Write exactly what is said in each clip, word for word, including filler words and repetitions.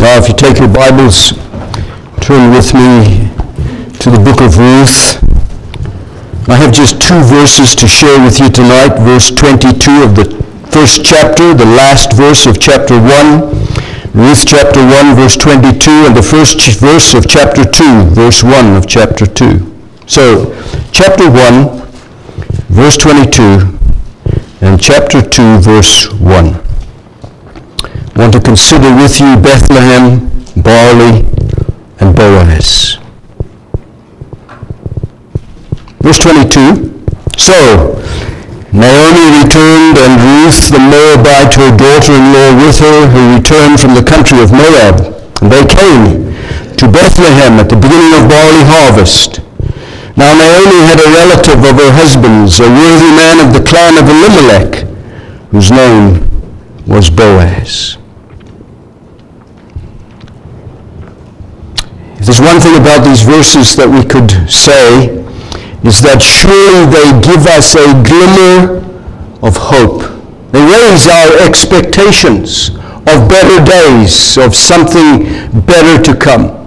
Now, if you take your Bibles, turn with me to the book of Ruth. I have just two verses to share with you tonight, verse twenty-two of the first chapter, the last verse of chapter one, Ruth chapter one, verse twenty-two, and the first verse of chapter two, verse one of chapter two. So, chapter one, verse twenty-two, and chapter two, verse one. I want to consider with you Bethlehem, barley, and Boaz. Verse twenty-two, So Naomi returned, and Ruth the Moabite, her daughter-in-law, with her, who returned from the country of Moab. And they came to Bethlehem at the beginning of barley harvest. Now Naomi had a relative of her husband's, a worthy man of the clan of Elimelech, whose name was Boaz. If there's one thing about these verses that we could say, is that surely they give us a glimmer of hope. They raise our expectations of better days, of something better to come.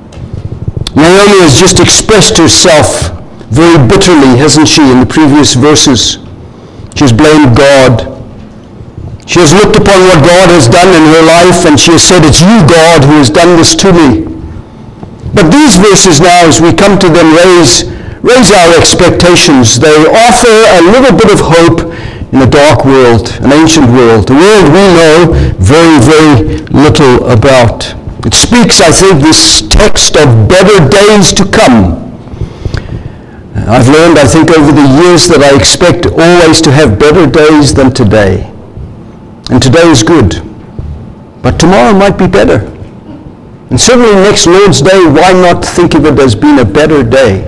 Naomi has just expressed herself very bitterly, hasn't she, in the previous verses. She has blamed God. She has looked upon what God has done in her life, and she has said, it's you, God, who has done this to me. But these verses now, as we come to them, raise, raise our expectations. They offer a little bit of hope in a dark world, an ancient world, a world we know very, very little about. It speaks, I think, this text of better days to come. I've learned, I think, over the years that I expect always to have better days than today. And today is good. But tomorrow might be better. And certainly next Lord's Day, why not think of it as being a better day?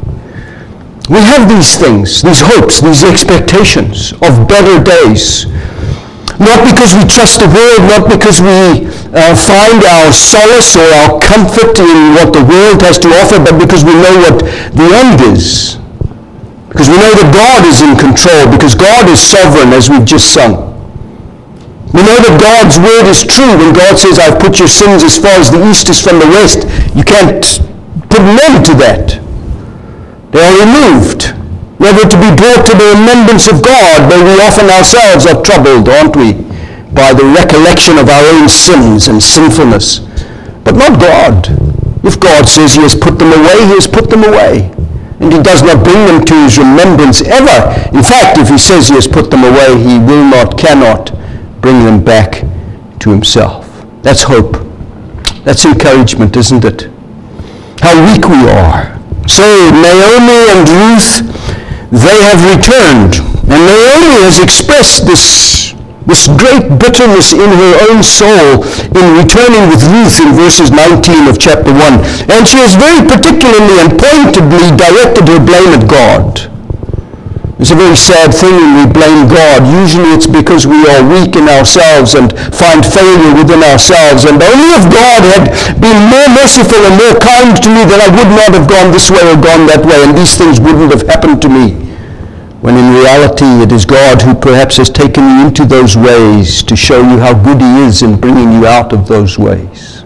We have these things, these hopes, these expectations of better days. Not because we trust the world, not because we uh, find our solace or our comfort in what the world has to offer, but because we know what the end is. Because we know that God is in control, because God is sovereign, as we've just sung. We know that God's word is true when God says, I've put your sins as far as the east is from the west. You can't put an end to that. They are removed, never to be brought to the remembrance of God, but we often ourselves are troubled, aren't we, by the recollection of our own sins and sinfulness. But not God. If God says he has put them away, he has put them away. And he does not bring them to his remembrance ever. In fact, if he says he has put them away, he will not, cannot bring them back to himself. That's hope. That's encouragement, isn't it? How weak we are. So Naomi and Ruth, they have returned. And Naomi has expressed this, this great bitterness in her own soul in returning with Ruth in verses nineteen of chapter one. And she has very particularly and pointedly directed her blame at God. It's a very sad thing when we blame God. Usually it's because we are weak in ourselves and find failure within ourselves. And only if God had been more merciful and more kind to me, then I would not have gone this way or gone that way, and these things wouldn't have happened to me. When in reality it is God who perhaps has taken you into those ways to show you how good he is in bringing you out of those ways.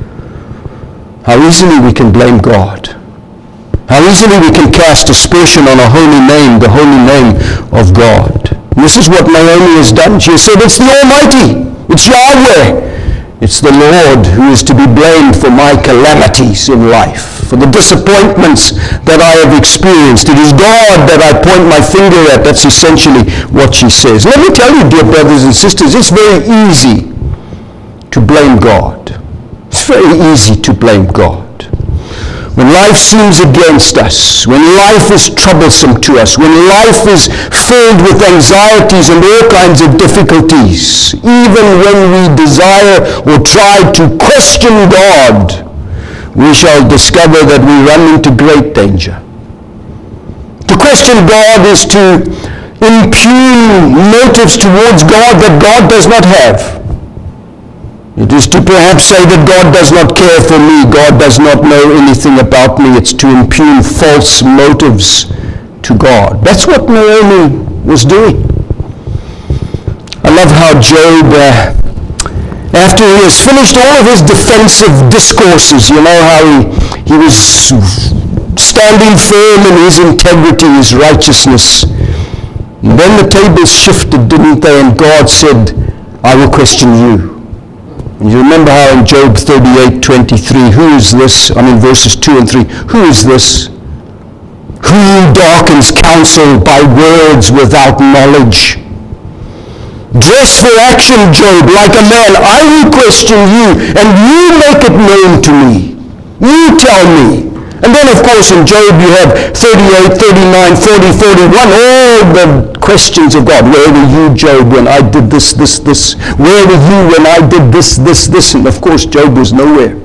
How easily we can blame God. How easily we can cast aspersion on a holy name, the holy name of God. And this is what Naomi has done. She has said, it's the Almighty. It's Yahweh. It's the Lord who is to be blamed for my calamities in life, for the disappointments that I have experienced. It is God that I point my finger at. That's essentially what she says. Let me tell you, dear brothers and sisters, it's very easy to blame God. It's very easy to blame God. When life seems against us, when life is troublesome to us, when life is filled with anxieties and all kinds of difficulties, even when we desire or try to question God, we shall discover that we run into great danger. To question God is to impugn motives towards God that God does not have. It is to perhaps say that God does not care for me, God does not know anything about me. It's to impugn false motives to God. That's what Naomi was doing. I love how Job uh, after he has finished all of his defensive discourses, you know how he, he was standing firm in his integrity, his righteousness. And then the tables shifted, didn't they? And God said, I will question you. And you remember how in Job thirty-eight twenty-three, who is this? I mean verses two and three, who is this? Who darkens counsel by words without knowledge? Dress for action, Job, like a man. I will question you, and you make it known to me. You tell me. And then, of course, in Job you have thirty-eight, thirty-nine, forty, forty-one, all the questions of God. Where were you, Job, when I did this, this, this? Where were you when I did this, this, this? And of course, Job was nowhere.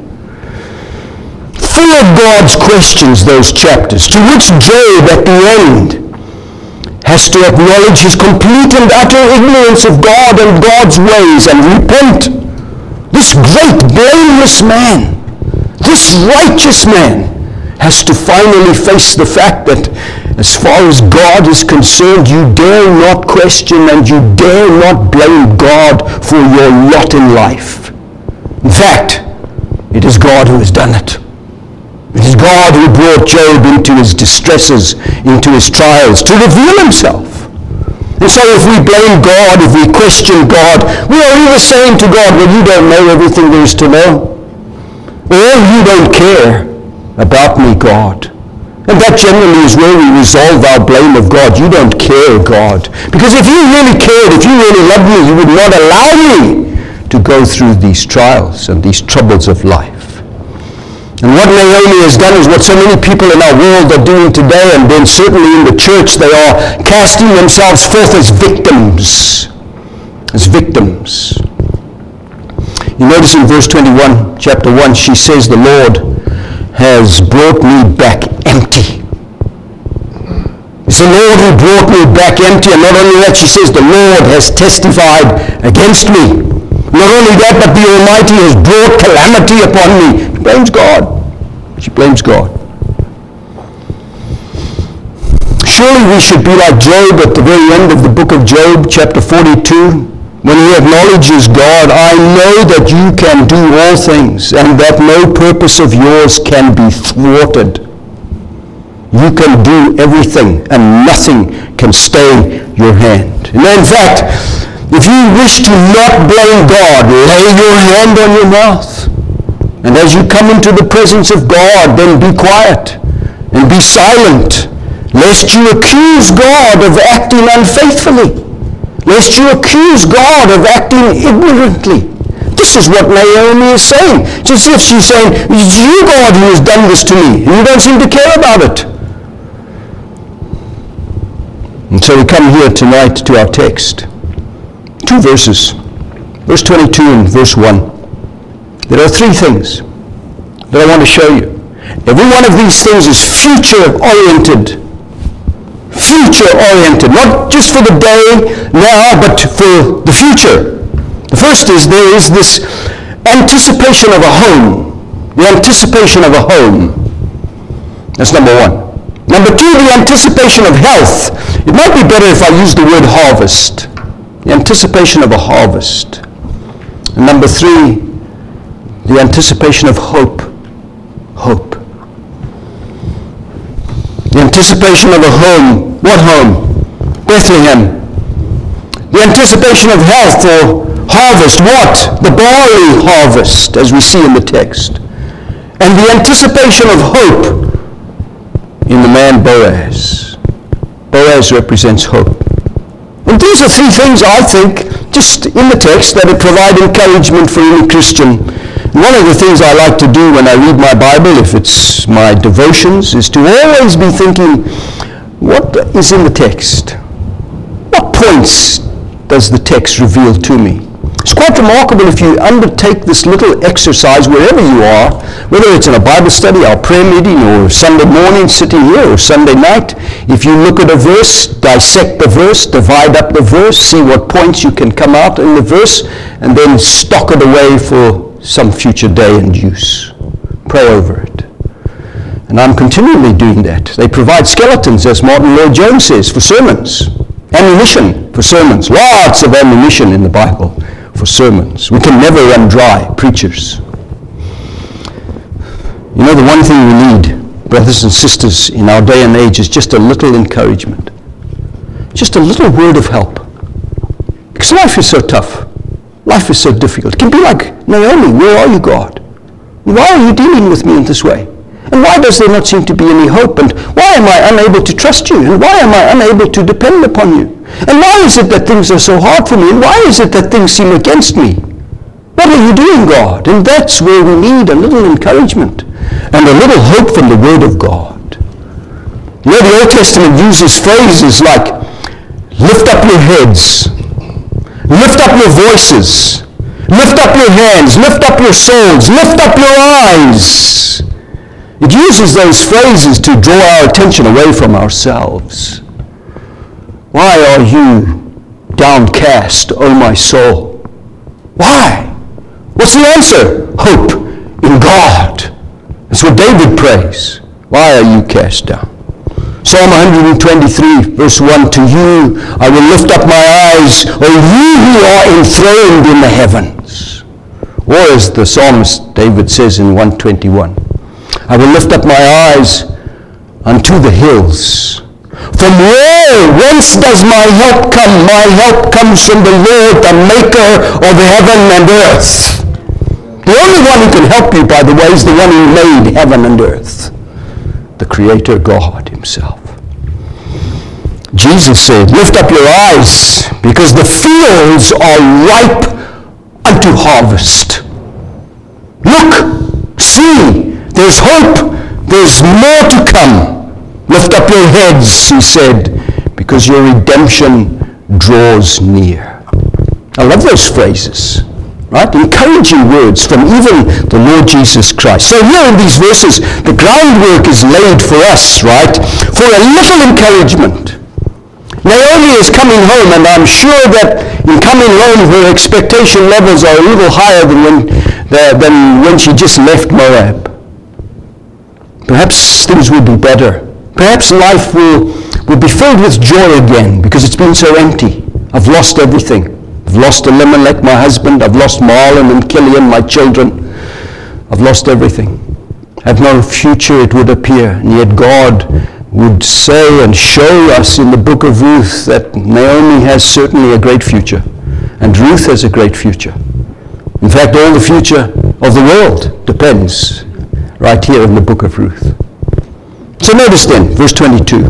Full of God's questions, those chapters, to which Job at the end has to acknowledge his complete and utter ignorance of God and God's ways and repent. This great, blameless man, this righteous man, has to finally face the fact that as far as God is concerned, you dare not question and you dare not blame God for your lot in life. In fact, it is God who has done it. It is God who brought Job into his distresses, into his trials, to reveal himself. And so if we blame God, if we question God, we are either saying to God, well, you don't know everything there is to know, or you don't care about me, God. And that generally is where we resolve our blame of God. You don't care, God. Because if you really cared, if you really loved me, you would not allow me to go through these trials and these troubles of life. And what Naomi has done is what so many people in our world are doing today, and then certainly in the church they are casting themselves forth as victims. As victims. You notice in verse twenty-one, chapter one, she says, the Lord has brought me back empty. It's the Lord who brought me back empty, and not only that, she says, the Lord has testified against me. Not only that, but the Almighty has brought calamity upon me. She blames God. She blames God. Surely we should be like Job at the very end of the book of Job, chapter forty-two, when he acknowledges God, I know that you can do all things, and that no purpose of yours can be thwarted. You can do everything, and nothing can stay your hand. And in fact, if you wish to not blame God, lay your hand on your mouth. And as you come into the presence of God, then be quiet and be silent, lest you accuse God of acting unfaithfully, lest you accuse God of acting ignorantly. This is what Naomi is saying. Just as if she's saying, it's you, God, who has done this to me, and you don't seem to care about it. And so we come here tonight to our text. Two verses, verse twenty-two and verse one. There are three things that I want to show you. Every one of these things is future-oriented. Future-oriented, not just for the day now, but for the future. The first is there is this anticipation of a home. The anticipation of a home. That's number one. Number two, the anticipation of health. It might be better if I use the word harvest. The anticipation of a harvest. And number three, the anticipation of hope. Hope. The anticipation of a home. What home? Bethlehem. The anticipation of health or harvest. What? The barley harvest, as we see in the text. And the anticipation of hope in the man Boaz. Boaz represents hope. And these are three things, I think, just in the text that provide encouragement for any Christian. One of the things I like to do when I read my Bible, if it's my devotions, is to always be thinking, what is in the text? What points does the text reveal to me? It's quite remarkable if you undertake this little exercise wherever you are, whether it's in a Bible study, or prayer meeting, or Sunday morning sitting here, or Sunday night. If you look at a verse, dissect the verse, divide up the verse, see what points you can come out in the verse, and then stock it away for some future day and use. Pray over it. And I'm continually doing that. They provide skeletons, as Martin Lloyd-Jones says, for sermons. Ammunition for sermons. Lots of ammunition in the Bible for sermons. We can never run dry, preachers. You know, the one thing we need, brothers and sisters, in our day and age is just a little encouragement. Just a little word of help. Because life is so tough. Life is so difficult. It can be like, Naomi, where are you, God? Why are you dealing with me in this way? And why does there not seem to be any hope? And why am I unable to trust you? And why am I unable to depend upon you? And why is it that things are so hard for me? And why is it that things seem against me? What are you doing, God? And that's where we need a little encouragement and a little hope from the Word of God. You know, the Old Testament uses phrases like, lift up your heads, lift up your voices, lift up your hands, lift up your souls, lift up your eyes. It uses those phrases to draw our attention away from ourselves. Why are you downcast, O my soul? Why? What's the answer? Hope in God. That's what David prays. Why are you cast down? Psalm one twenty-three, verse one, to you I will lift up my eyes, O you who are enthroned in the heavens. Or as the psalmist David says in one twenty-one, I will lift up my eyes unto the hills. From where, whence does my help come? My help comes from the Lord, the maker of heaven and earth. The only one who can help you, by the way, is the one who made heaven and earth, the Creator God himself. Jesus said, lift up your eyes, because the fields are ripe unto harvest. Look, see, there's hope, there's more to come. Lift up your heads, he said, because your redemption draws near. I love those phrases, right? Encouraging words from even the Lord Jesus Christ. So here in these verses, the groundwork is laid for us, right, for a little encouragement. Naomi is coming home, and I'm sure that in coming home, her expectation levels are a little higher than when, uh, than when she just left Moab. Perhaps things will be better. Perhaps life will, will be filled with joy again because it's been so empty. I've lost everything. I've lost Elimelech, my husband. I've lost Mahlon and Kilian, my children. I've lost everything. I have no future, it would appear. And yet God would say and show us in the book of Ruth that Naomi has certainly a great future. And Ruth has a great future. In fact, all the future of the world depends right here in the book of Ruth. So notice then, verse twenty-two.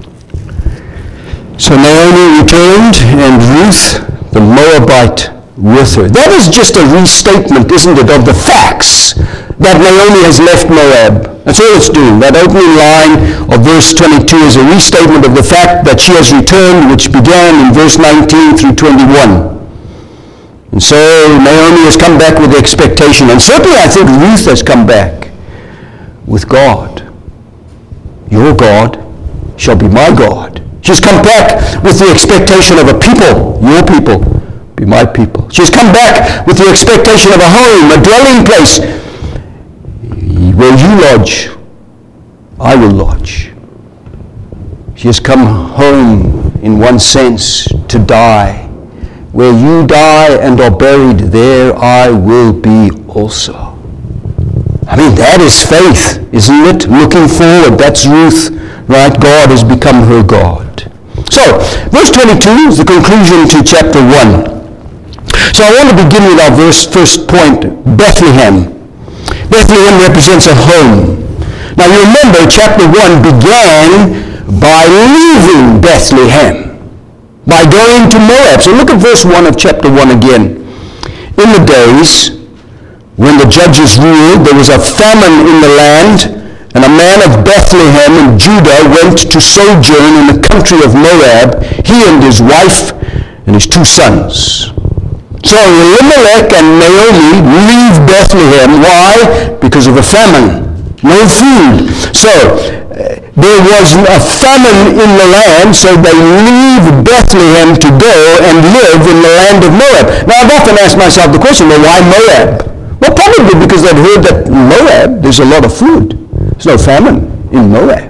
So Naomi returned, and Ruth the Moabite with her. That is just a restatement, isn't it, of the facts that Naomi has left Moab. That's all it's doing. That opening line of verse twenty-two is a restatement of the fact that she has returned, which began in verse nineteen through twenty-one. And so Naomi has come back with the expectation, and certainly I think Ruth has come back with God. Your God shall be my God. She's come back with the expectation of a people, your people, be my people. She's come back with the expectation of a home, a dwelling place. Where you lodge, I will lodge. She has come home, in one sense, to die. Where you die and are buried, there I will be also. I mean, that is faith, isn't it? Looking forward, that's Ruth, right? God has become her God. So, verse twenty-two is the conclusion to chapter one. So I want to begin with our verse, first point, Bethlehem. Bethlehem represents a home. Now you remember, chapter one began by leaving Bethlehem, by going to Moab. So look at verse one of chapter one again. In the days when the judges ruled, there was a famine in the land, and a man of Bethlehem in Judah went to sojourn in the country of Moab, he and his wife and his two sons. So Elimelech and Naomi leave Bethlehem. Why? Because of a famine. No food. So uh, there was a famine in the land, so they leave Bethlehem to go and live in the land of Moab. Now I've often asked myself the question, well, why Moab? Well, probably because they'd heard that in Moab there's a lot of food. There's no famine in Moab.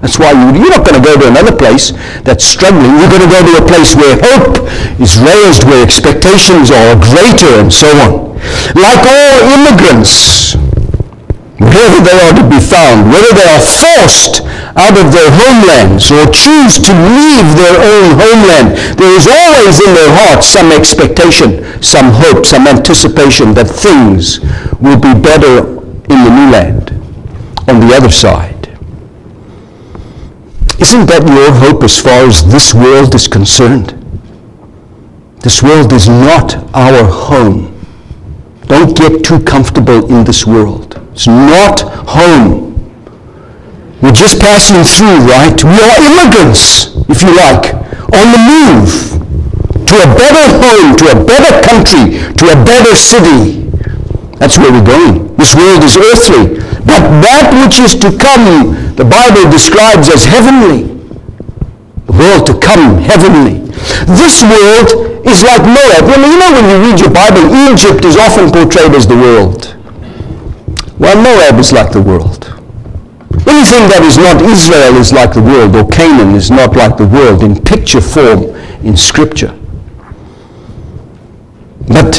That's why you, you're not going to go to another place that's struggling. You're going to go to a place where hope is raised, where expectations are greater, and so on. Like all immigrants, wherever they are to be found, whether they are forced out of their homelands or choose to leave their own homeland, there is always in their hearts some expectation, some hope, some anticipation that things will be better in the new land on the other side. Isn't that your hope as far as this world is concerned? This world is not our home. Don't get too comfortable in this world. It's not home. We're just passing through, right? We are immigrants, if you like, on the move to a better home, to a better country, to a better city. That's where we're going. This world is earthly. But that which is to come, the Bible describes as heavenly. The world to come, heavenly. This world is like Moab. Well, you know, when you read your Bible, Egypt is often portrayed as the world. Well, Moab is like the world. Anything that is not Israel is like the world, or Canaan is not like the world in picture form in Scripture. But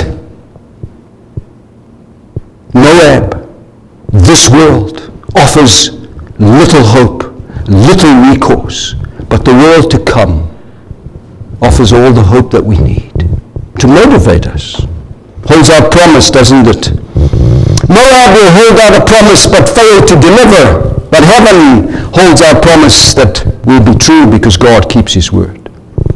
Moab, this world, offers little hope, little recourse, but the world to come offers all the hope that we need to motivate us. Holds out promise, doesn't it? Moab will hold out a promise but fail to deliver. But heaven holds out promise that will be true because God keeps his word.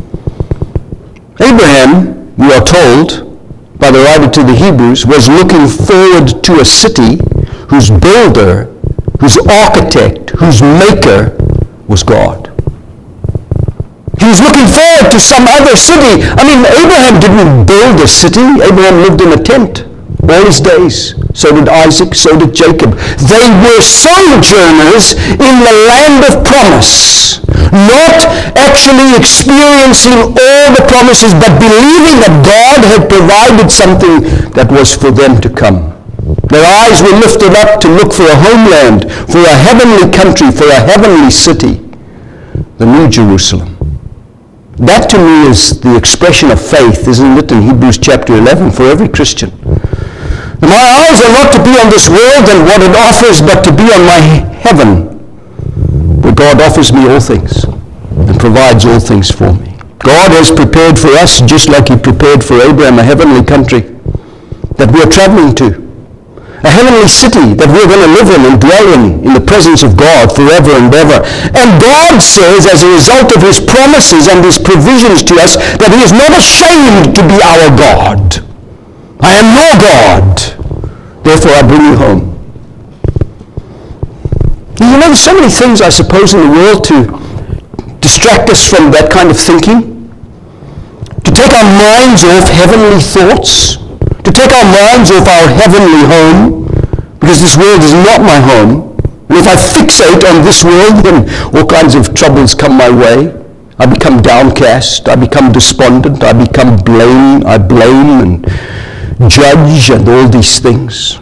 Abraham, we are told by the writer to the Hebrews, was looking forward to a city whose builder, whose architect, whose maker was God. He was looking forward to some other city. I mean, Abraham didn't build a city. Abraham lived in a tent all his days. So did Isaac, so did Jacob. They were sojourners in the land of promise, not actually experiencing all the promises, but believing that God had provided something that was for them to come. Their eyes were lifted up to look for a homeland, for a heavenly country, for a heavenly city, the New Jerusalem. That to me is the expression of faith, isn't it, in Hebrews chapter eleven for every Christian. My eyes are not to be on this world and what it offers, but to be on my heaven, where God offers me all things and provides all things for me. God has prepared for us, just like he prepared for Abraham, a heavenly country that we are traveling to. A heavenly city that we're going to live in and dwell in, in the presence of God forever and ever. And God says, as a result of his promises and his provisions to us, that he is not ashamed to be our God. I am your God. Therefore, I bring you home. You know, there's so many things, I suppose, in the world to distract us from that kind of thinking. To take our minds off heavenly thoughts. To take our minds off our heavenly home. Because this world is not my home. And if I fixate on this world, then all kinds of troubles come my way. I become downcast. I become despondent. I become blame. I blame and judge and all these things.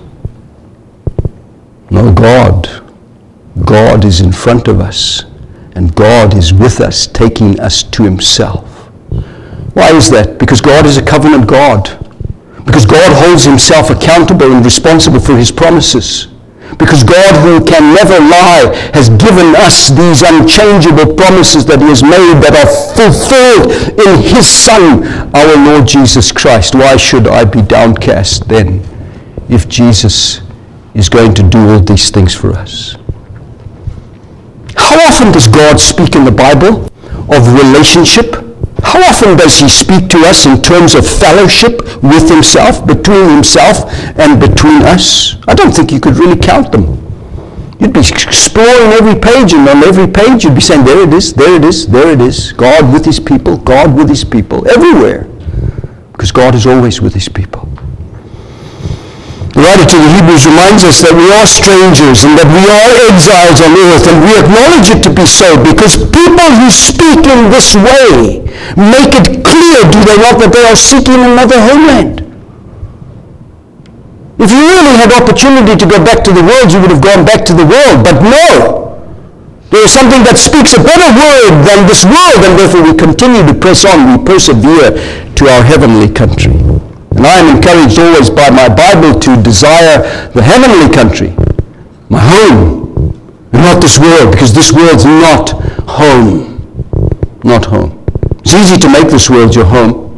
No, God. God is in front of us. And God is with us, taking us to himself. Why is that? Because God is a covenant God. Because God holds himself accountable and responsible for his promises. Because God, who can never lie, has given us these unchangeable promises that he has made that are fulfilled in his Son, our Lord Jesus Christ. Why should I be downcast then if Jesus is going to do all these things for us? How often does God speak in the Bible of relationship? How often does he speak to us in terms of fellowship with himself, between himself and between us? I don't think you could really count them. You'd be exploring every page, and on every page you'd be saying, there it is, there it is, there it is. God with his people, God with his people, everywhere. Because God is always with his people. The writer to the Hebrews reminds us that we are strangers and that we are exiles on earth, and we acknowledge it to be so because people who speak in this way make it clear, do they not, that they are seeking another homeland. If you really had opportunity to go back to the world, you would have gone back to the world, but no. There is something that speaks a better word than this world, and therefore we continue to press on, we persevere to our heavenly country. And I am encouraged always by my Bible to desire the heavenly country, my home, and not this world, because this world's not home. Not home. It's easy to make this world your home.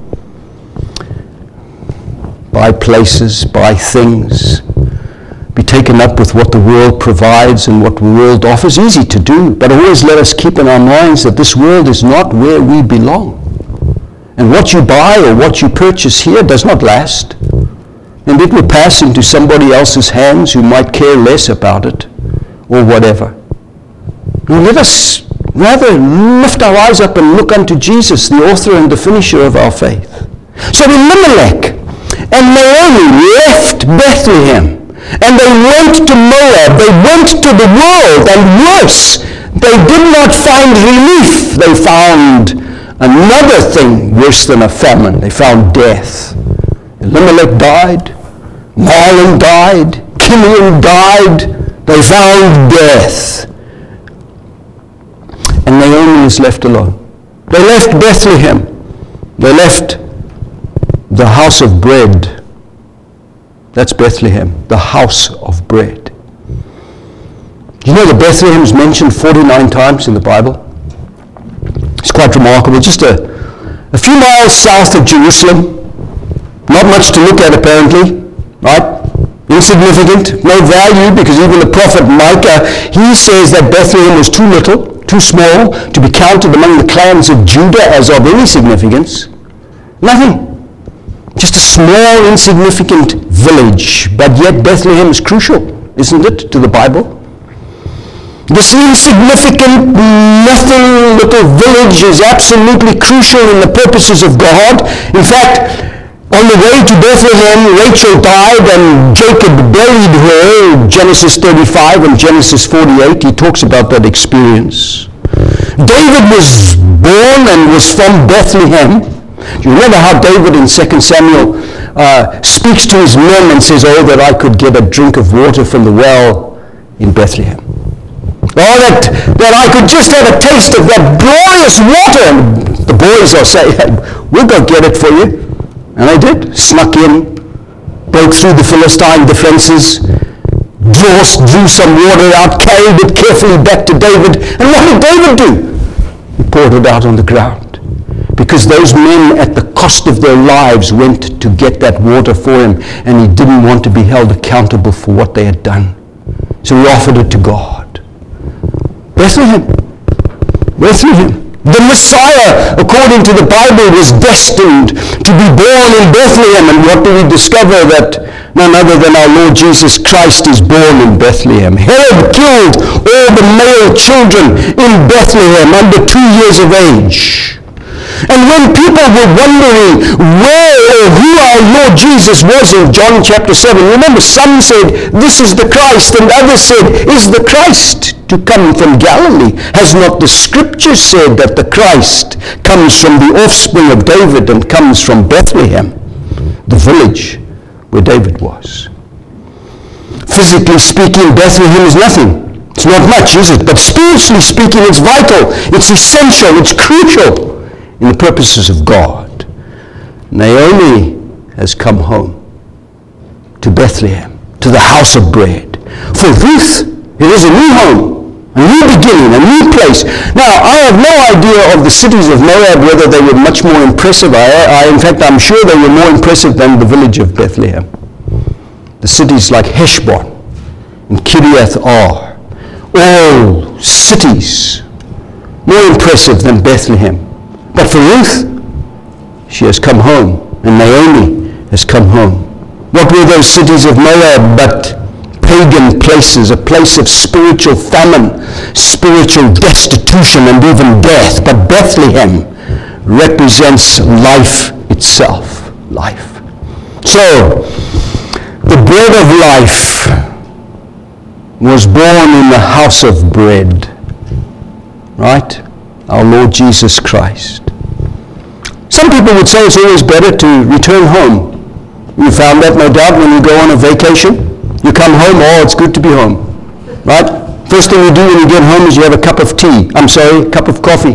Buy places, buy things, be taken up with what the world provides and what the world offers. Easy to do, but always let us keep in our minds that this world is not where we belong. And what you buy or what you purchase here does not last. And it will pass into somebody else's hands who might care less about it or whatever. Now let us rather lift our eyes up and look unto Jesus, the author and the finisher of our faith. So Elimelech and Naomi left Bethlehem, and they went to Moab. They went to the world, and worse, they did not find relief. They found another thing worse than a famine. They found death. Elimelech died. Mahlon died. Chilion died. They found death. And Naomi is left alone. They left Bethlehem. They left the house of bread. That's Bethlehem, the house of bread. Do you know that Bethlehem is mentioned forty-nine times in the Bible? It's quite remarkable. Just a, a few miles south of Jerusalem. Not much to look at apparently, right? Insignificant, no value, because even the prophet Micah, he says that Bethlehem was too little, too small to be counted among the clans of Judah as of any significance. Nothing. Just a small, insignificant village, but yet Bethlehem is crucial, isn't it, to the Bible? This insignificant, nothing little village is absolutely crucial in the purposes of God. In fact, on the way to Bethlehem, Rachel died and Jacob buried her, Genesis thirty-five and Genesis forty-eight. He talks about that experience. David was born and was from Bethlehem. Do you remember how David in Second Samuel uh, speaks to his men and says, oh, that I could get a drink of water from the well in Bethlehem. Oh, that, that I could just have a taste of that glorious water. And the boys are saying, hey, we'll go get it for you. And they did. Snuck in, broke through the Philistine defenses, drew, drew some water out, carried it carefully back to David. And what did David do? He poured it out on the ground. Because those men at the cost of their lives went to get that water for him, and he didn't want to be held accountable for what they had done. So he offered it to God. Bethlehem. Bethlehem. The Messiah, according to the Bible, was destined to be born in Bethlehem. And what do we discover? That none other than our Lord Jesus Christ is born in Bethlehem. Herod killed all the male children in Bethlehem under two years of age. And when people were wondering where or who our Lord Jesus was in John chapter seven, remember, some said, this is the Christ, and others said, is the Christ to come from Galilee? Has not the Scripture said that the Christ comes from the offspring of David and comes from Bethlehem, the village where David was? Physically speaking, Bethlehem is nothing. It's not much, is it? But spiritually speaking, it's vital, it's essential, it's crucial in the purposes of God. Naomi has come home to Bethlehem, to the house of bread. For Ruth, it is a new home, a new beginning, a new place. Now, I have no idea of the cities of Moab, whether they were much more impressive. I, I, in fact, I'm sure they were more impressive than the village of Bethlehem. The cities like Heshbon and Kiriath Ar, all cities more impressive than Bethlehem. But for Ruth, she has come home, and Naomi has come home. What were those cities of Moab but pagan places, a place of spiritual famine, spiritual destitution, and even death? But Bethlehem represents life itself, life. So, the bread of life was born in the house of bread, right? Our Lord Jesus Christ. Some people would say it's always better to return home. You found that, no doubt, when you go on a vacation. You come home, oh, it's good to be home. Right? First thing you do when you get home is you have a cup of tea. I'm sorry, a cup of coffee.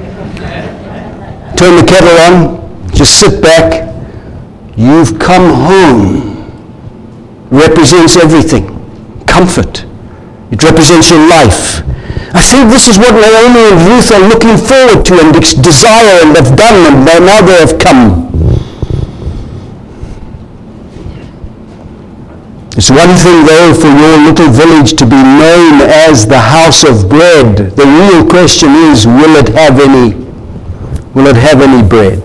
Turn the kettle on, just sit back. You've come home. Represents everything. Comfort. It represents your life. I think this is what Naomi and Ruth are looking forward to and desire and have done, and now they have come. It's one thing, though, for your little village to be known as the house of bread. The real question is, will it have any, will it have any bread?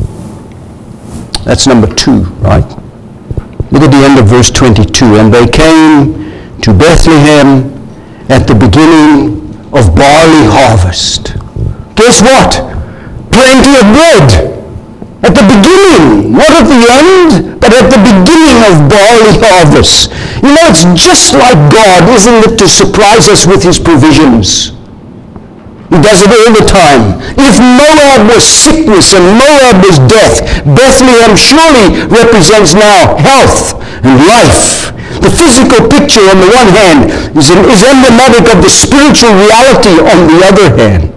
That's number two, right? Look at the end of verse twenty-two. And they came to Bethlehem at the beginning of barley harvest. Guess what? Plenty of bread. At the beginning, not at the end, but at the beginning of barley harvest. You know, it's just like God, isn't it, to surprise us with his provisions. He does it all the time. If Moab was sickness and Moab was death, Bethlehem surely represents now health and life. The physical picture on the one hand is, is emblematic of the spiritual reality on the other hand.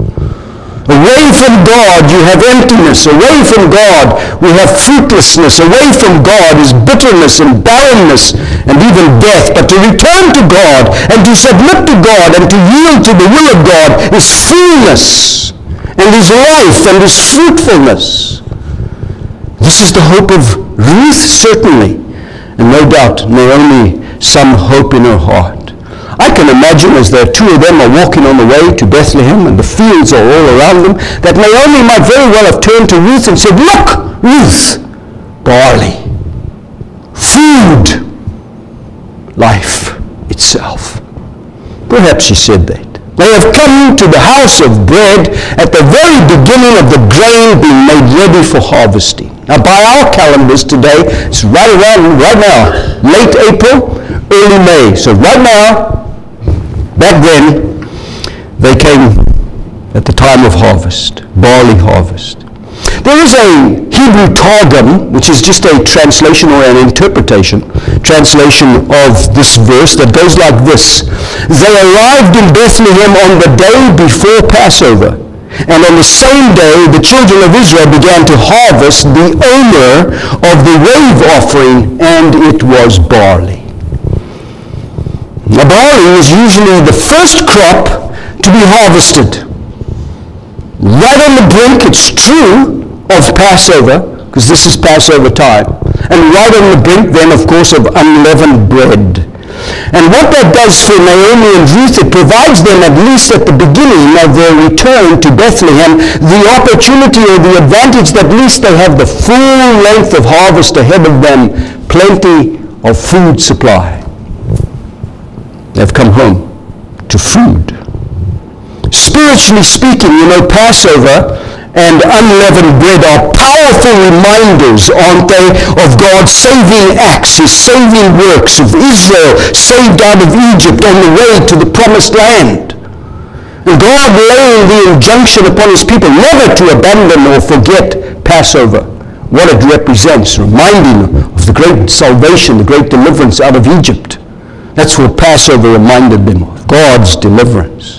Away from God, you have emptiness. Away from God, we have fruitlessness. Away from God is bitterness and barrenness and even death. But to return to God and to submit to God and to yield to the will of God is fullness and is life and is fruitfulness. This is the hope of Ruth, certainly. And no doubt, Naomi, some hope in her heart. I can imagine as the two of them are walking on the way to Bethlehem and the fields are all around them, that Naomi might very well have turned to Ruth and said, "Look, Ruth, barley, food, life itself." Perhaps she said that. They have come to the house of bread at the very beginning of the grain being made ready for harvesting. Now, by our calendars today, it's right around, right now, late April, early May. So right now, back then, they came at the time of harvest, barley harvest. There is a Hebrew Targum, which is just a translation or an interpretation, translation of this verse that goes like this. They arrived in Bethlehem on the day before Passover, and on the same day the children of Israel began to harvest the omer of the wave offering, and it was barley. Now, barley is usually the first crop to be harvested. Right on the brink, it's true, of Passover, because this is Passover time. And right on the brink, then, of course, of unleavened bread. And what that does for Naomi and Ruth, it provides them, at least at the beginning of their return to Bethlehem, the opportunity or the advantage that at least they have the full length of harvest ahead of them, plenty of food supply. They've come home to food. Spiritually speaking, you know, Passover and unleavened bread are powerful reminders, aren't they, of God's saving acts, his saving works of Israel saved out of Egypt on the way to the promised land. And God laying the injunction upon his people never to abandon or forget Passover, what it represents, reminding of the great salvation, the great deliverance out of Egypt. That's what Passover reminded them of, God's deliverance.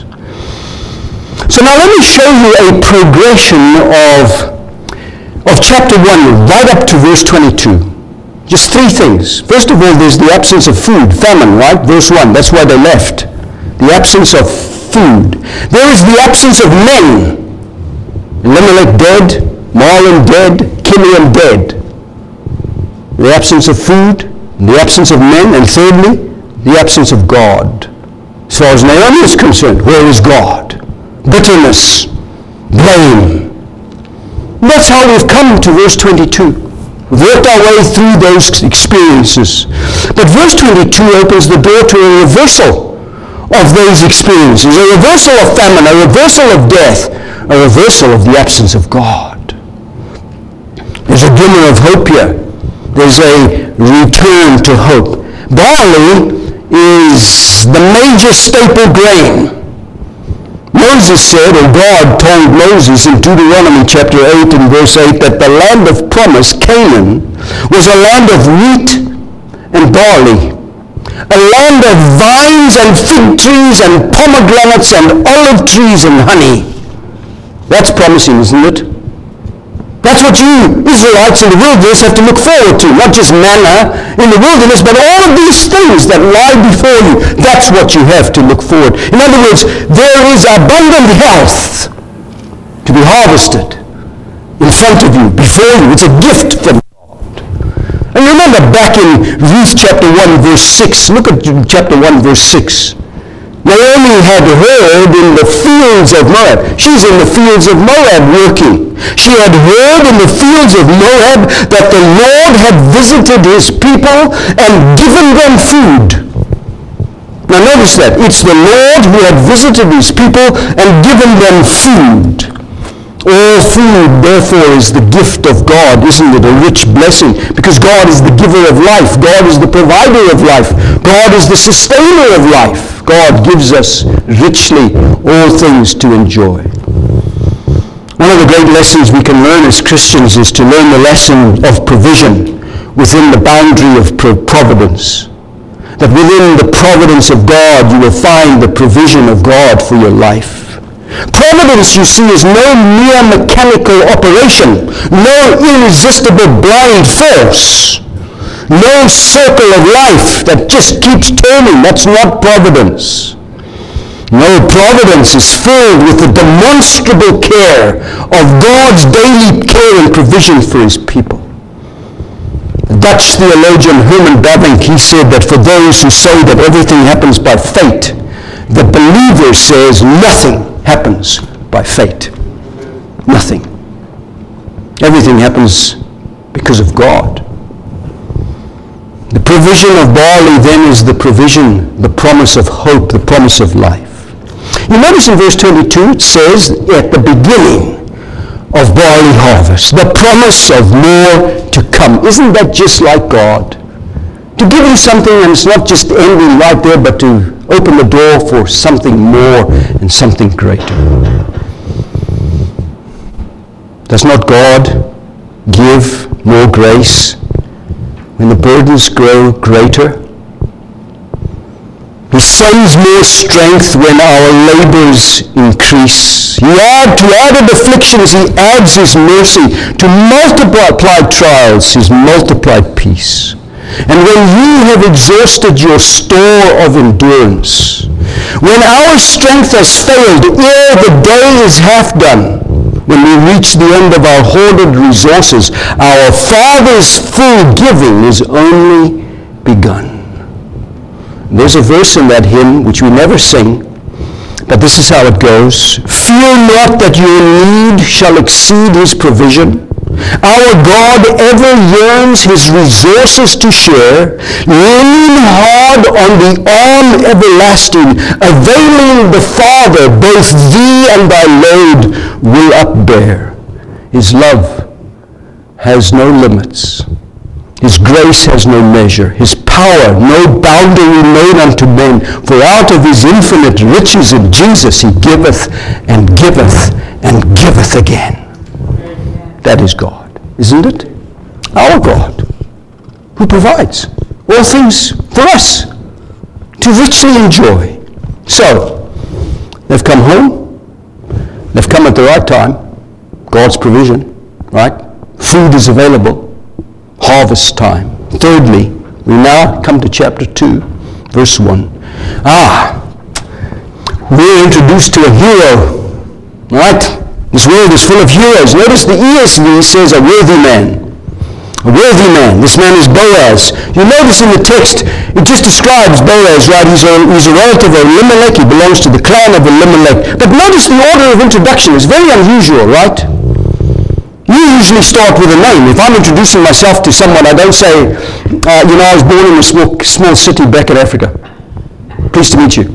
So now let me show you a progression of, of chapter one right up to verse twenty-two. Just three things. First of all, there's the absence of food, famine, right? Verse one, that's why they left. The absence of food. There is the absence of men. Elimelech dead, Mahlon dead, Chilion dead. The absence of food, the absence of men, and thirdly, the absence of God. As far as Naomi is concerned, where is God? Bitterness, blame. That's how we've come to verse twenty-two. We've worked our way through those experiences. But verse twenty-two opens the door to a reversal of those experiences, a reversal of famine, a reversal of death, a reversal of the absence of God. There's a glimmer of hope here. There's a return to hope. Barley is the major staple grain. Moses said, or God told Moses in Deuteronomy chapter eight and verse eight, that the land of promise, Canaan, was a land of wheat and barley. a land of vines and fig trees and pomegranates and olive trees and honey. That's promising, isn't it? That's what you Israelites in the wilderness have to look forward to. Not just manna in the wilderness, but all of these things that lie before you. That's what you have to look forward. In other words, there is abundant health to be harvested in front of you, before you. It's a gift from God. And remember back in Ruth chapter one, verse six. Look at chapter one, verse six. Naomi had heard in the fields of Moab. She's in the fields of Moab working. She had heard in the fields of Moab that the Lord had visited his people and given them food. Now notice that. It's the Lord who had visited his people and given them food. All food, therefore, is the gift of God. Isn't it a rich blessing? Because God is the giver of life. God is the provider of life. God is the sustainer of life. God gives us richly all things to enjoy. One of the great lessons we can learn as Christians is to learn the lesson of provision within the boundary of providence. That within the providence of God, you will find the provision of God for your life. Providence, you see, is no mere mechanical operation, no irresistible blind force, no circle of life that just keeps turning. That's not providence. No, providence is filled with the demonstrable care of God's daily care and provision for his people. The Dutch theologian Herman Bavinck, he said that for those who say that everything happens by fate, the believer says nothing happens by fate. Nothing. Everything happens because of God. The provision of barley then is the provision, the promise of hope, the promise of life. You notice in verse twenty-two it says at the beginning of barley harvest, the promise of more to come. Isn't that just like God? To give you something and it's not just ending right there, but to open the door for something more and something greater. Does not God give more grace when the burdens grow greater? He sends more strength when our labors increase. He adds to added afflictions, he adds his mercy. To multiplied trials, his multiplied peace. And when you have exhausted your store of endurance, when our strength has failed, ere the day is half done, when we reach the end of our hoarded resources, our Father's full giving is only begun. There's a verse in that hymn which we never sing, but this is how it goes. Fear not that your need shall exceed his provision. Our God ever yearns his resources to share. Lean hard on the arm everlasting, availing the Father, both thee and thy load will upbear. His love has no limits. His grace has no measure. His power no boundary made unto men. For out of his infinite riches in Jesus he giveth and giveth and giveth again. That is God, isn't it? Our God, who provides all things for us to richly enjoy. So, they've come home. They've come at the right time. God's provision, right? Food is available. Harvest time. Thirdly, we now come to chapter two, verse one. Ah, we're introduced to a hero, right? This world is full of heroes. Notice the E S V says a worthy man. A worthy man. This man is Boaz. You notice in the text, it just describes Boaz, right? He's a, he's a relative of Elimelech. He belongs to the clan of Elimelech. But notice the order of introduction is very unusual, right? You usually start with a name. If I'm introducing myself to someone, I don't say, uh, you know, I was born in a small, small city back in Africa. Pleased to meet you.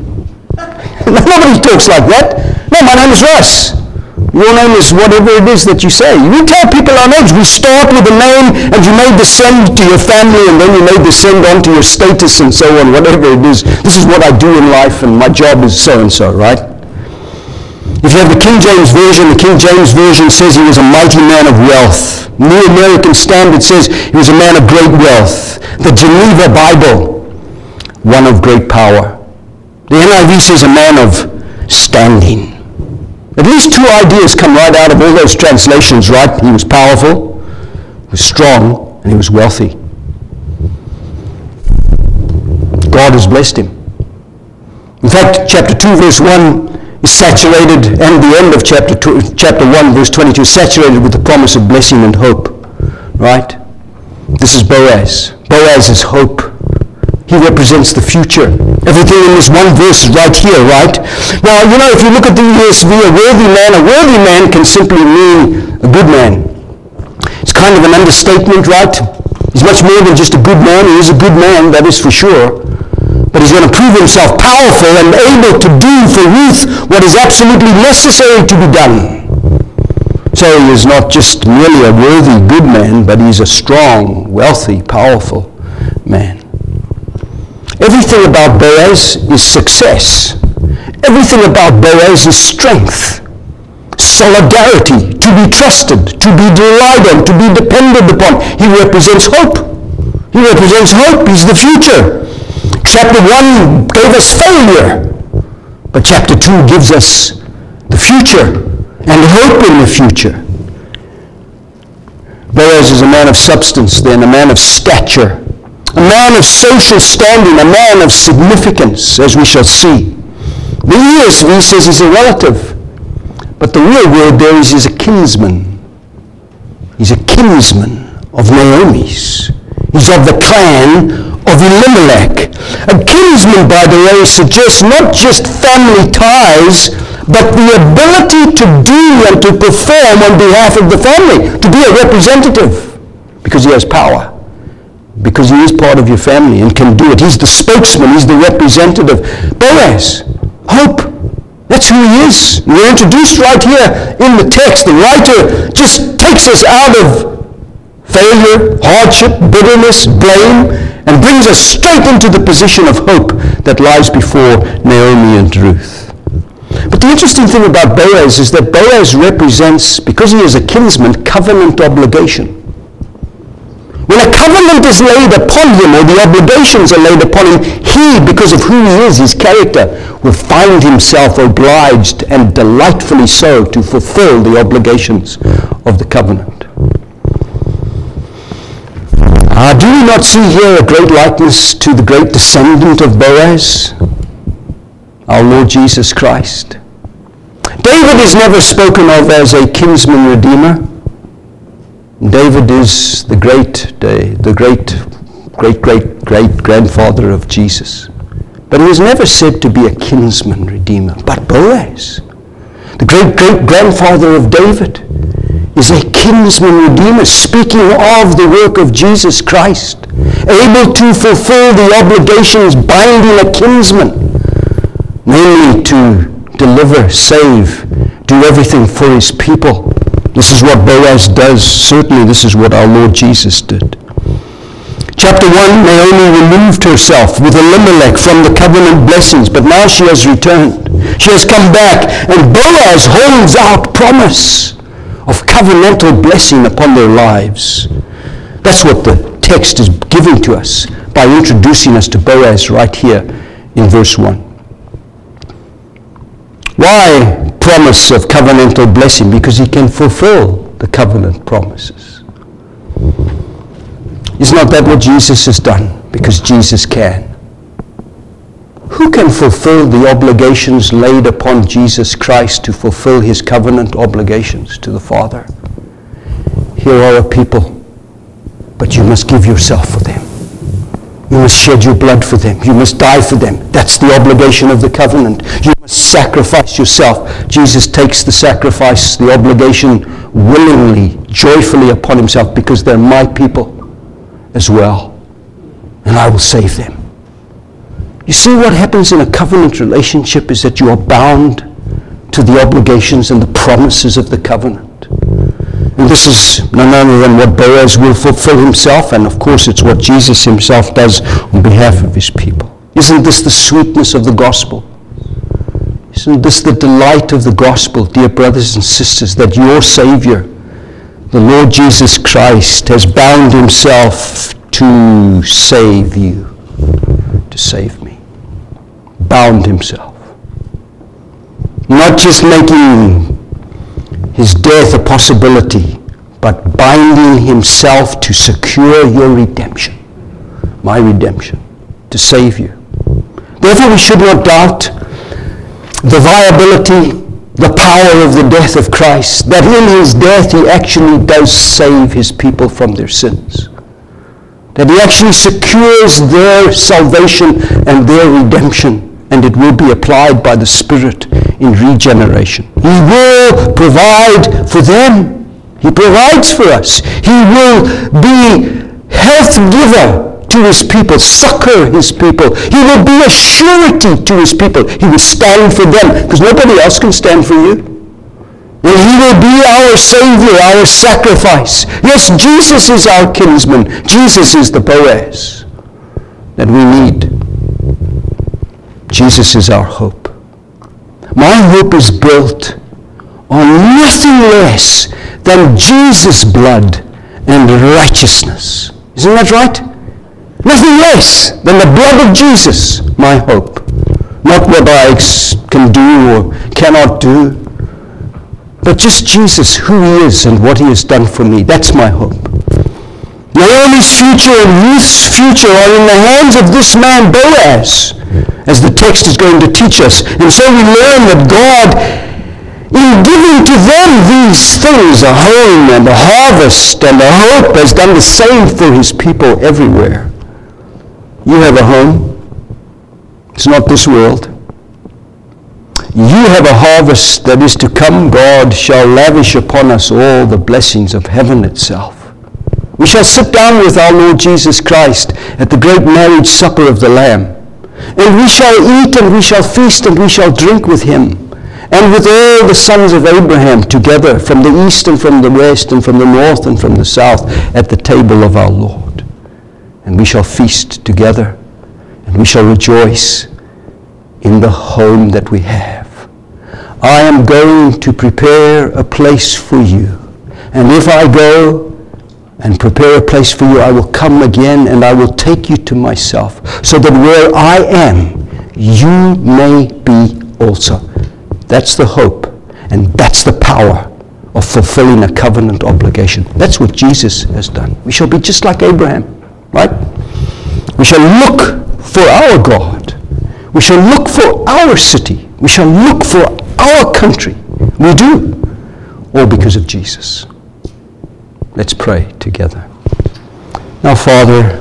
Nobody talks like that. No, my name is Russ. Your name is whatever it is that you say. We tell people our names. We start with a name, and you may descend to your family, and then you may descend on to your status and so on, whatever it is. This is what I do in life, and my job is so-and-so, right? If you have the King James Version, the King James Version says he was a mighty man of wealth. New American Standard says he was a man of great wealth. The Geneva Bible one of great power. The N I V says a man of standing. At least two ideas come right out of all those translations, right? He was powerful, he was strong, and he was wealthy. God has blessed him. In fact, chapter two, verse one is saturated, and the end of chapter two, chapter one, verse twenty-two, is saturated with the promise of blessing and hope. Right? This is Boaz. Boaz is hope. He represents the future. Everything in this one verse right here, right? Now, you know, if you look at the E S V, a worthy man, a worthy man can simply mean a good man. It's kind of an understatement, right? He's much more than just a good man. He is a good man, that is for sure. But he's going to prove himself powerful and able to do for Ruth what is absolutely necessary to be done. So he is not just merely a worthy, good man, but he's a strong, wealthy, powerful man. Everything about Boaz is success. Everything about Boaz is strength, solidarity, to be trusted, to be relied on, to be depended upon. He represents hope. He represents hope. He's the future. Chapter one gave us failure, but chapter two gives us the future and hope in the future. Boaz is a man of substance, then a man of stature, a man of social standing, a man of significance, as we shall see. The E S V says he's a relative, but the real word there is he's a kinsman. He's a kinsman of Naomi's. He's of the clan of Elimelech. A kinsman, by the way, suggests not just family ties, but the ability to do and to perform on behalf of the family, to be a representative, because he has power, because he is part of your family and can do it. He's the spokesman, he's the representative. Boaz, hope, that's who he is. We're introduced right here in the text. The writer just takes us out of failure, hardship, bitterness, blame, and brings us straight into the position of hope that lies before Naomi and Ruth. But the interesting thing about Boaz is that Boaz represents, because he is a kinsman, covenant obligation. When a covenant is laid upon him, or the obligations are laid upon him, he, because of who he is, his character, will find himself obliged, and delightfully so, to fulfill the obligations of the covenant. Uh, do we not see here a great likeness to the great descendant of Boaz, our Lord Jesus Christ? David is never spoken of as a kinsman redeemer. David is the great, the, the great, great, great, great grandfather of Jesus. But he was never said to be a kinsman redeemer. But Boaz, the great, great grandfather of David, is a kinsman redeemer, speaking of the work of Jesus Christ, able to fulfill the obligations binding a kinsman, namely to deliver, save, do everything for his people. This is what Boaz does. Certainly this is what our Lord Jesus did. Chapter one, Naomi removed herself with Elimelech from the covenant blessings, but now she has returned. She has come back, and Boaz holds out promise of covenantal blessing upon their lives. That's what the text is giving to us by introducing us to Boaz right here in verse one. Why promise of covenantal blessing? Because he can fulfill the covenant promises. Is not that what Jesus has done? Because Jesus can. Who can fulfill the obligations laid upon Jesus Christ to fulfill his covenant obligations to the Father? Here are a people, but you must give yourself for them. You must shed your blood for them. You must die for them. That's the obligation of the covenant. You must sacrifice yourself. Jesus takes the sacrifice, the obligation, willingly, joyfully upon himself, because they're my people as well, and I will save them. You see, what happens in a covenant relationship is that you are bound to the obligations and the promises of the covenant. And this is none other than what Boaz will fulfill himself, and of course it's what Jesus himself does on behalf of his people. Isn't this the sweetness of the gospel? Isn't this the delight of the gospel, dear brothers and sisters, that your Savior, the Lord Jesus Christ, has bound himself to save you, to save me. Bound himself. Not just making his death a possibility, but binding himself to secure your redemption, my redemption, to save you. Therefore, we should not doubt the viability, the power of the death of Christ, that in his death he actually does save his people from their sins, that he actually secures their salvation and their redemption, and it will be applied by the Spirit in regeneration. He will provide for them. He provides for us. He will be health giver to his people, succor his people. He will be a surety to his people. He will stand for them, because nobody else can stand for you. And he will be our Savior, our sacrifice. Yes, Jesus is our kinsman. Jesus is the Boaz that we need. Jesus is our hope. My hope is built on nothing less than Jesus' blood and righteousness. Isn't that right? Nothing less than the blood of Jesus, my hope. Not what I can do or cannot do, but just Jesus, who he is and what he has done for me. That's my hope. Naomi's future and Ruth's future are in the hands of this man Boaz, as the text is going to teach us. And so we learn that God, in giving to them these things, a home and a harvest and a hope, has done the same for his people everywhere. You have a home. It's not this world. You have a harvest that is to come. God shall lavish upon us all the blessings of heaven itself. We shall sit down with our Lord Jesus Christ at the great marriage supper of the Lamb. And we shall eat and we shall feast and we shall drink with him and with all the sons of Abraham together from the east and from the west and from the north and from the south at the table of our Lord. And we shall feast together and we shall rejoice in the home that we have. I am going to prepare a place for you. And if I go and prepare a place for you, I will come again and I will take you to myself, so that where I am, you may be also. That's the hope, and that's the power of fulfilling a covenant obligation. That's what Jesus has done. We shall be just like Abraham, right? We shall look for our God. We shall look for our city. We shall look for our country. We do, all because of Jesus. Let's pray together. Now, Father,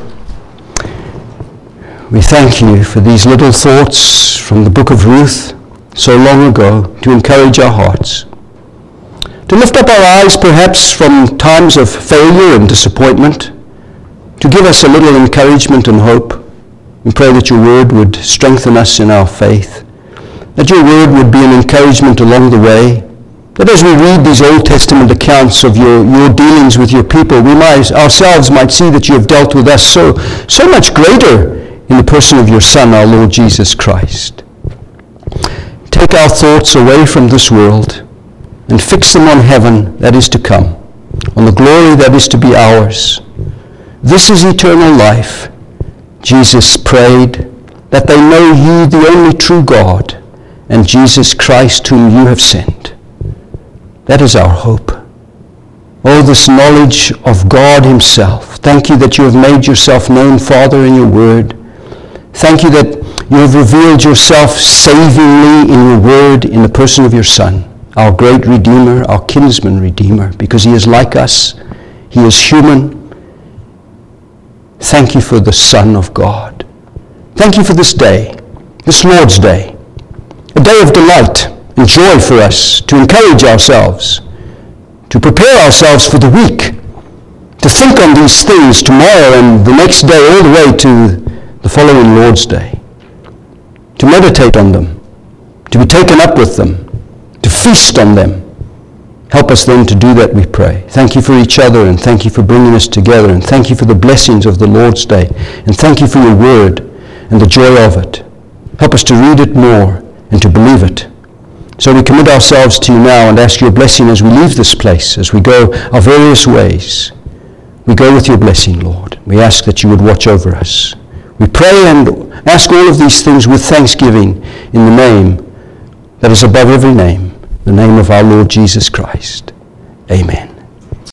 we thank you for these little thoughts from the book of Ruth so long ago to encourage our hearts, to lift up our eyes perhaps from times of failure and disappointment, to give us a little encouragement and hope. We pray that your word would strengthen us in our faith, that your word would be an encouragement along the way, that as we read these Old Testament accounts of your, your dealings with your people, we might ourselves might see that you have dealt with us so, so much greater in the person of your Son, our Lord Jesus Christ. Take our thoughts away from this world and fix them on heaven that is to come, on the glory that is to be ours. This is eternal life. Jesus prayed that they know you, the only true God, and Jesus Christ whom you have sent. That is our hope. Oh, this knowledge of God himself. Thank you that you have made yourself known, Father, in your word. Thank you that you have revealed yourself savingly in your word in the person of your Son, our great Redeemer, our kinsman Redeemer, because he is like us. He is human. Thank you for the Son of God. Thank you for this day, this Lord's Day, a day of delight and joy for us, to encourage ourselves, to prepare ourselves for the week, to think on these things tomorrow and the next day all the way to the following Lord's Day, to meditate on them, to be taken up with them, to feast on them. Help us then to do that, we pray. Thank you for each other, and thank you for bringing us together, and thank you for the blessings of the Lord's Day, and thank you for your word and the joy of it. Help us to read it more and to believe it. So we commit ourselves to you now and ask your blessing as we leave this place, as we go our various ways. We go with your blessing, Lord. We ask that you would watch over us. We pray and ask all of these things with thanksgiving in the name that is above every name, the name of our Lord Jesus Christ. Amen.